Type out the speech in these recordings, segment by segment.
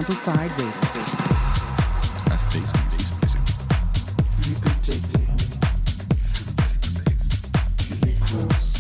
Amplified Radio. That's bass music. You could take it. Keep it close.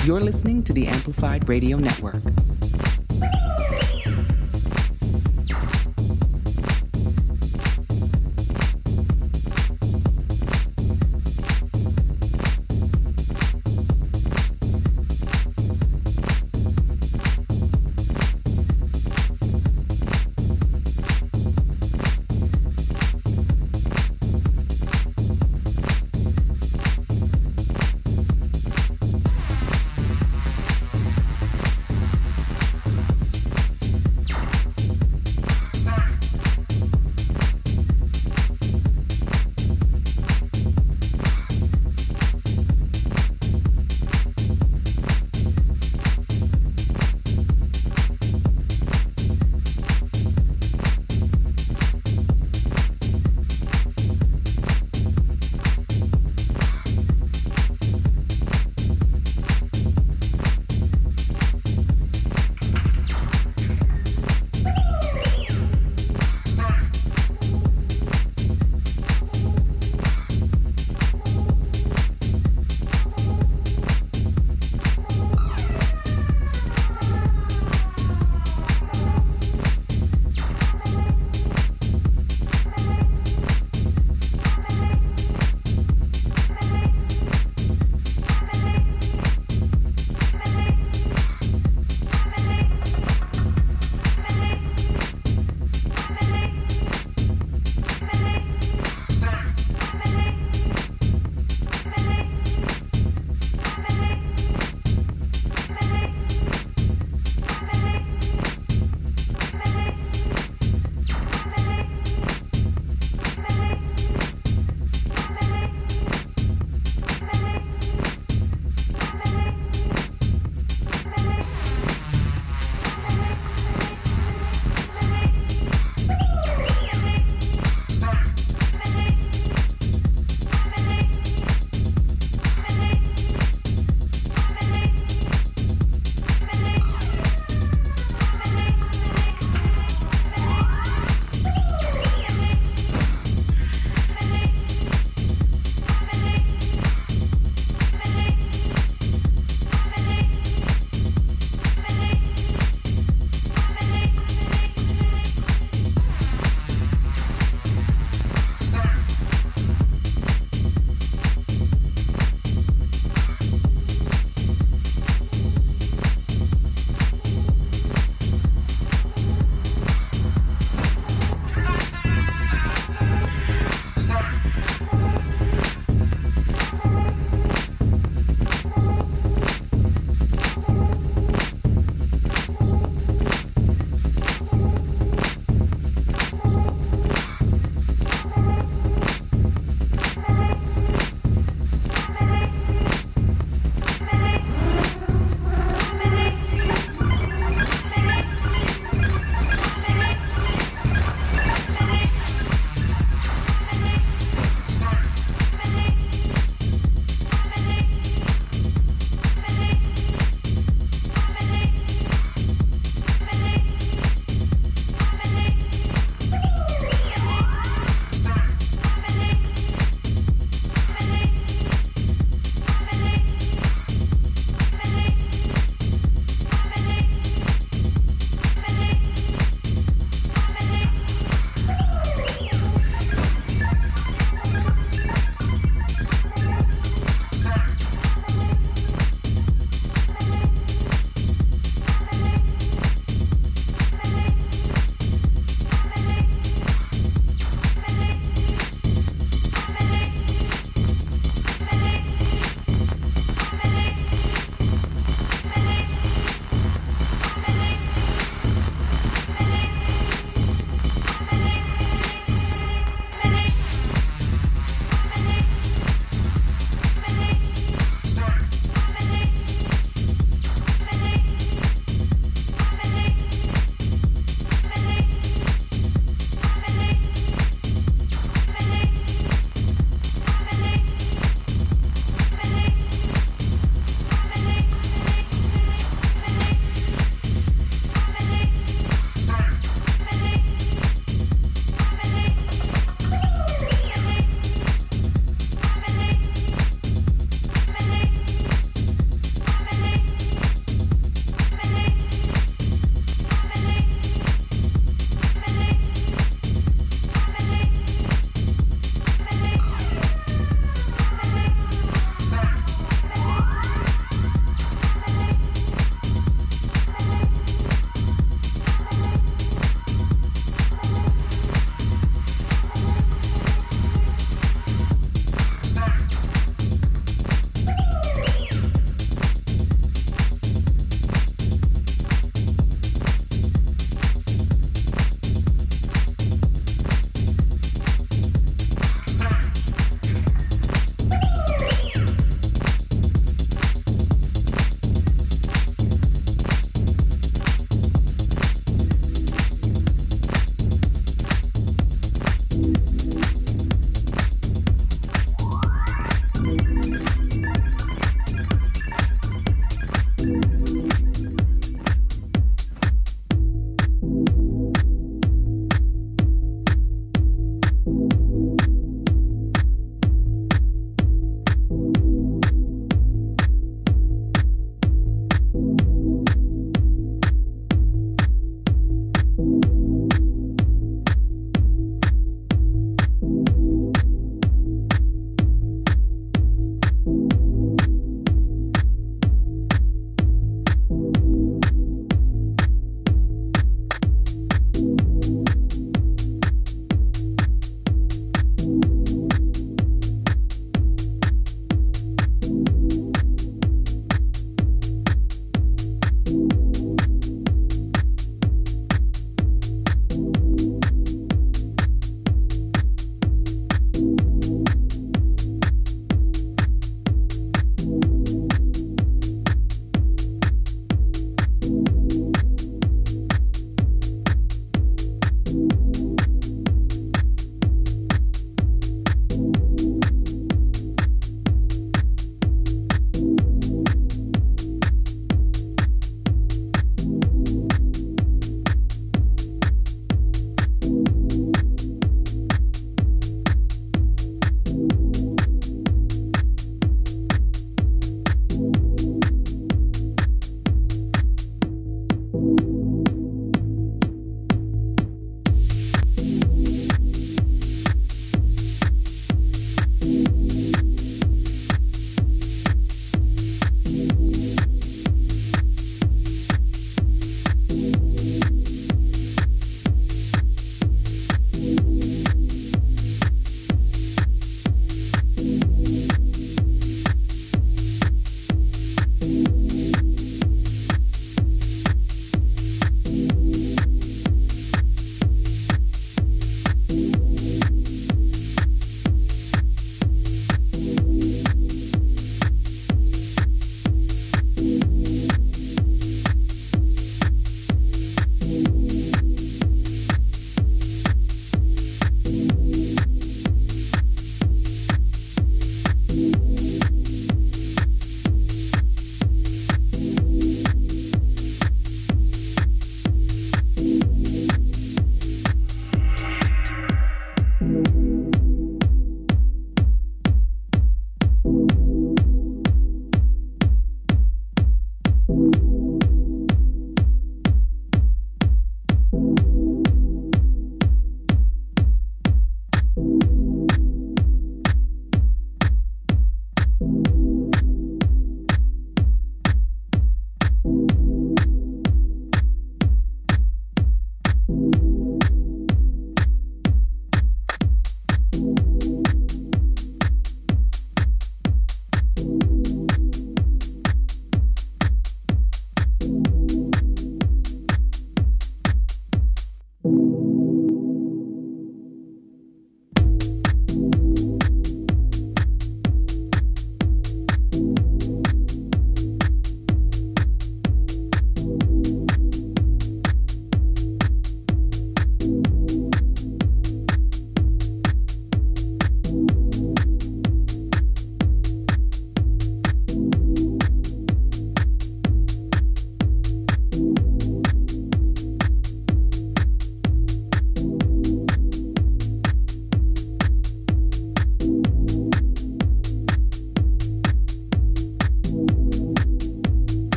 You're listening to the Amplified Radio Network.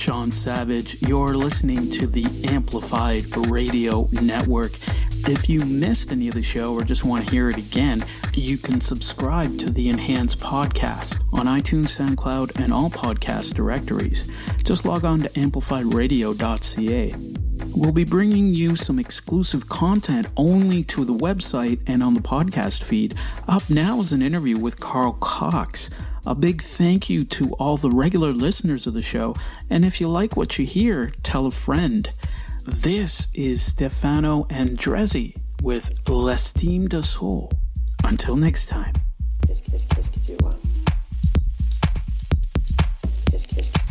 Sean Savage. You're listening to the Amplified Radio Network. If you missed any of the show or just want to hear it again, you can subscribe to the Enhanced podcast on iTunes, SoundCloud, and all podcast directories. Just log on to amplifiedradio.ca. We'll be bringing you some exclusive content only to the website and on the podcast feed. Up now is an interview with Carl Cox. A big thank you to all the regular listeners of the show, and if you like what you hear, tell a friend. This is Stefano Andrezzi with L'Estime de Soul. Until next time. Qu'est-ce que tu vois? Qu'est-ce que tu vois?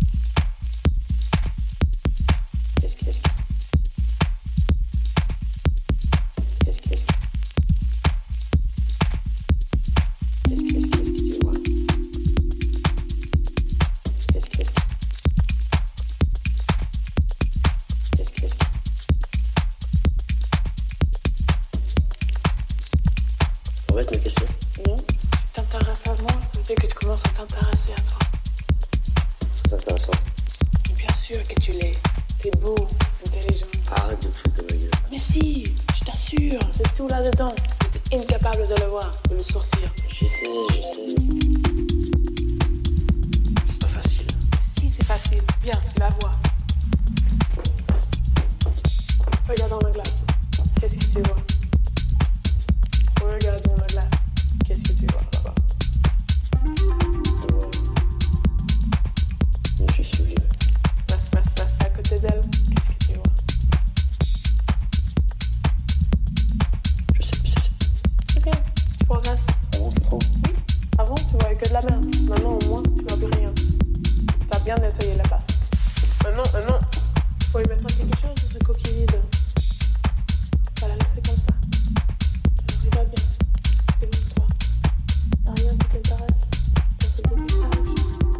Non, tu t'intéresses à moi, ça veut dire que tu commences à t'intéresser à toi. C'est intéressant. Et bien sûr que tu l'es. T'es beau, intelligent. Arrête de te foutre de ma gueule. Mais si, je t'assure, c'est tout là-dedans. T'es incapable de le voir, de le sortir. Je sais. C'est pas facile. Si, c'est facile. Viens, tu la vois. Regarde dans la glace. Qu'est-ce que tu vois? Regarde dans la glace. Qu'est-ce que tu vois là-bas? Une fissure. Passe à côté d'elle. Qu'est-ce que tu vois? Je sais. C'est bien, tu progresses. Avant, tu prends. Oui. Avant, tu voyais que de la merde. Maintenant, au moins, tu vois plus rien. T'as bien nettoyé la place. Maintenant, faut y mettre quelque chose de ce coquille vide. Pas la laisser comme ça. Alors, il va bien. Écoute-toi. Y'a rien qui t'intéresse dans ce beau message.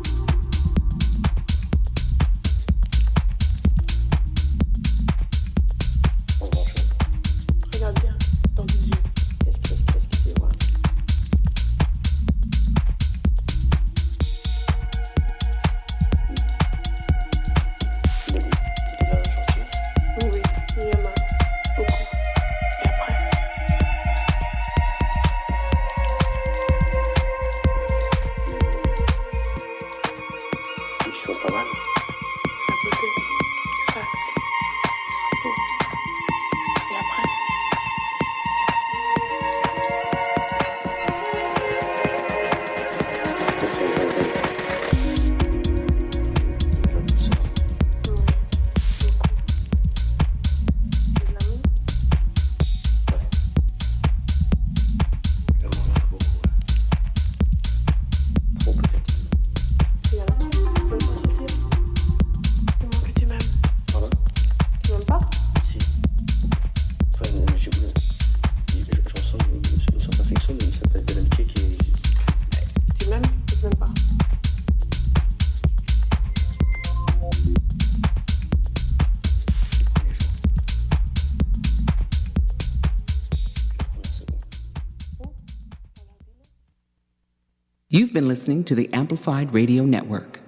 En grand-chose. Regarde bien dans tes yeux. Qu'est-ce que tu vois? De la gentillesse. Oui, il y en a beaucoup. Et après, Ils sont pas mal. la beauté, exact. Ils sont beaux. Et après, Peut-être un grand la douceur. oui, beaucoup. De l'amour, J'en mange beaucoup. Trop peut-être. il y en a trop. Faut le faire sortir. Dis-moi que tu m'aimes. Pardon? Tu m'aimes pas? Si. Enfin, j'en sens une sorte d'affection, mais ça peut être de l'amitié qui est... Tu m'aimes ou tu m'aimes pas? les jours. La première seconde. You've been listening to the Amplified Radio Network.